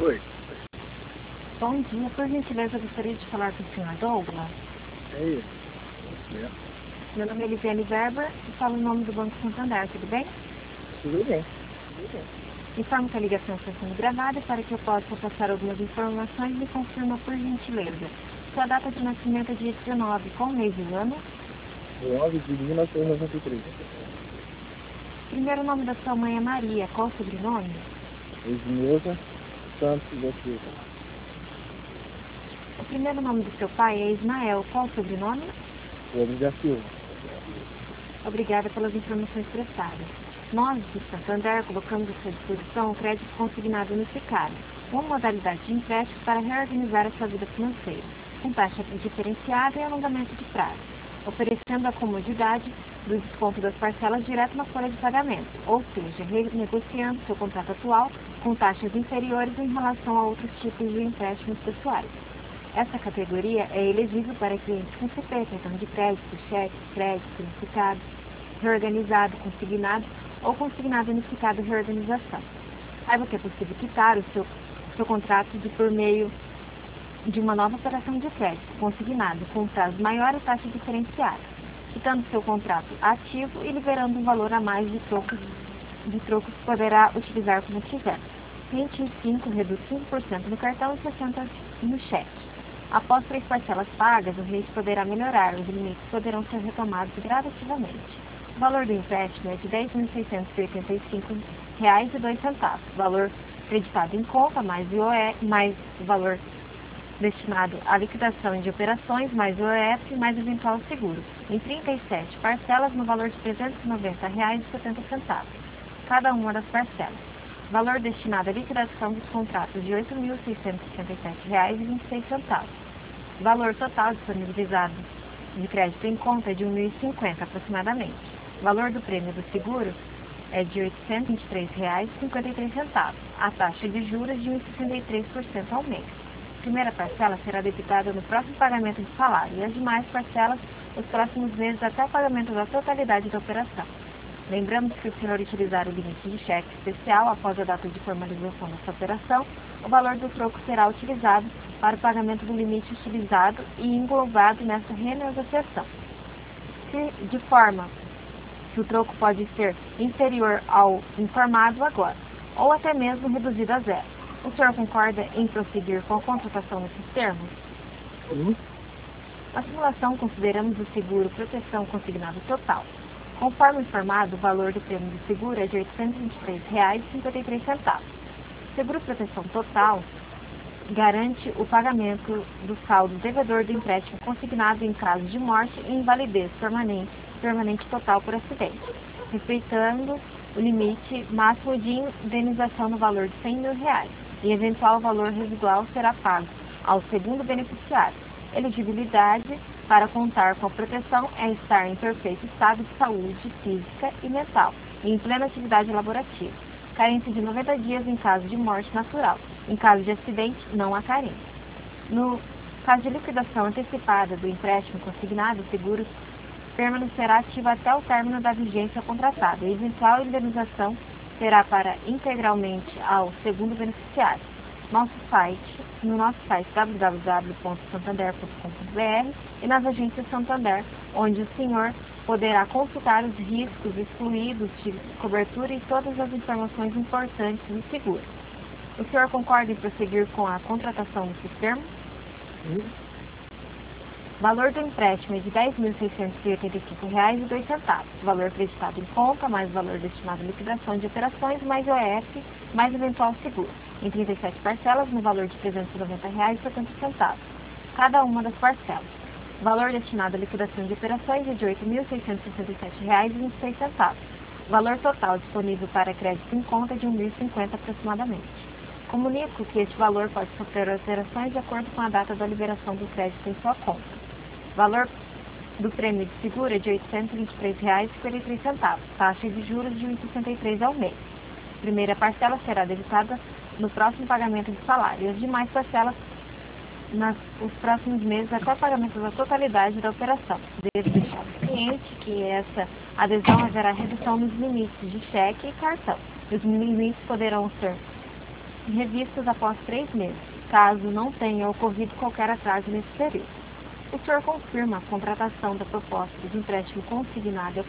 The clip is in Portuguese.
Oi. Bom dia, por gentileza, eu gostaria de falar com o senhor Douglas. É isso. Meu nome é Elisiane Weber e falo em nome do Banco Santander, tudo bem? Tudo bem. Informo que a ligação está sendo gravada para que eu possa passar algumas informações e me confirma por gentileza. Sua data de nascimento é dia 19, qual mês e ano? 9 de 1993. Primeiro nome da sua mãe é Maria, qual o sobrenome? Edmilson Santos da Silva. O primeiro nome do seu pai é Ismael, qual o sobrenome? Gomes da Silva. Obrigada pelas informações prestadas. Nós, do Santander, colocamos à sua disposição o crédito consignado unificado, uma modalidade de empréstimo para reorganizar a sua vida financeira, com taxa diferenciada e alongamento de prazo, oferecendo a comodidade do desconto das parcelas direto na folha de pagamento, ou seja, renegociando seu contrato atual com taxas inferiores em relação a outros tipos de empréstimos pessoais. Essa categoria é elegível para clientes com CP, cartão de crédito, cheque, crédito unificado, reorganizado, consignado ou consignado unificado reorganização. Saiba que é possível quitar o seu contrato por meio de uma nova operação de crédito consignado com prazo maior e taxa diferenciada, quitando seu contrato ativo e liberando um valor a mais de trocos que poderá utilizar como quiser. 25 reduz 5% no cartão e 60% no cheque. Após 3 parcelas pagas, o rate poderá melhorar, os limites poderão ser retomados gradativamente. O valor do empréstimo é de R$ 10.685,02. Valor creditado em conta, mais IOF, mais o valor destinado à liquidação de operações, mais IOF, mais eventual seguro, em 37 parcelas no valor de R$ 390,70. Cada uma das parcelas. Valor destinado à liquidação dos contratos de R$ 8.667,26. Valor total disponibilizado de crédito em conta é de R$ 1.050 aproximadamente. Valor do prêmio do seguro é de R$ 823,53. A taxa de juros de 1,63% ao mês. A primeira parcela será debitada no próximo pagamento de salário e as demais parcelas nos próximos meses até o pagamento da totalidade da operação. Lembramos que, se o senhor utilizar o limite de cheque especial após a data de formalização dessa operação, o valor do troco será utilizado para o pagamento do limite utilizado e englobado nessa renegociação. De forma que o troco pode ser inferior ao informado agora, ou até mesmo reduzido a zero. O senhor concorda em prosseguir com a contratação nesses termos? Sim. Na simulação, consideramos o seguro proteção consignado total. Conforme informado, o valor do prêmio do seguro é de R$ 823,53. Seguro proteção total garante o pagamento do saldo devedor do empréstimo consignado em caso de morte e invalidez permanente total por acidente, respeitando o limite máximo de indenização no valor de R$ 100.000, e eventual valor residual será pago ao segundo beneficiário. Elegibilidade para contar com a proteção é estar em perfeito estado de saúde física e mental e em plena atividade laborativa. Carência de 90 dias em caso de morte natural. Em caso de acidente, não há carência. No caso de liquidação antecipada do empréstimo consignado, o seguro permanecerá ativo até o término da vigência contratada. A eventual indenização será para integralmente ao segundo beneficiário. No nosso site www.santander.com.br e nas agências Santander, onde o senhor poderá consultar os riscos excluídos de cobertura e todas as informações importantes do seguro. O senhor concorda em prosseguir com a contratação desses termos? Sim. Valor do empréstimo é de R$ 10.685,02. Valor creditado em conta, mais valor destinado à liquidação de operações, mais IOF, mais eventual seguro, em 37 parcelas no valor de R$ 390,70. Cada uma das parcelas. Valor destinado à liquidação de operações é de R$ 8.667,26. Valor total disponível para crédito em conta é de R$ 1.050 aproximadamente. Comunico que este valor pode sofrer alterações de acordo com a data da liberação do crédito em sua conta. Valor do prêmio de seguro é de R$ 823,53. Taxa de juros de 1,63% ao mês. A primeira parcela será debitada no próximo pagamento de salário e as demais parcelas nos próximos meses até o pagamento da totalidade da operação. Devo deixar o cliente que essa adesão haverá redução nos limites de cheque e cartão. Os limites poderão ser revistas após 3 meses, caso não tenha ocorrido qualquer atraso nesse período. O senhor confirma a contratação da proposta de empréstimo consignado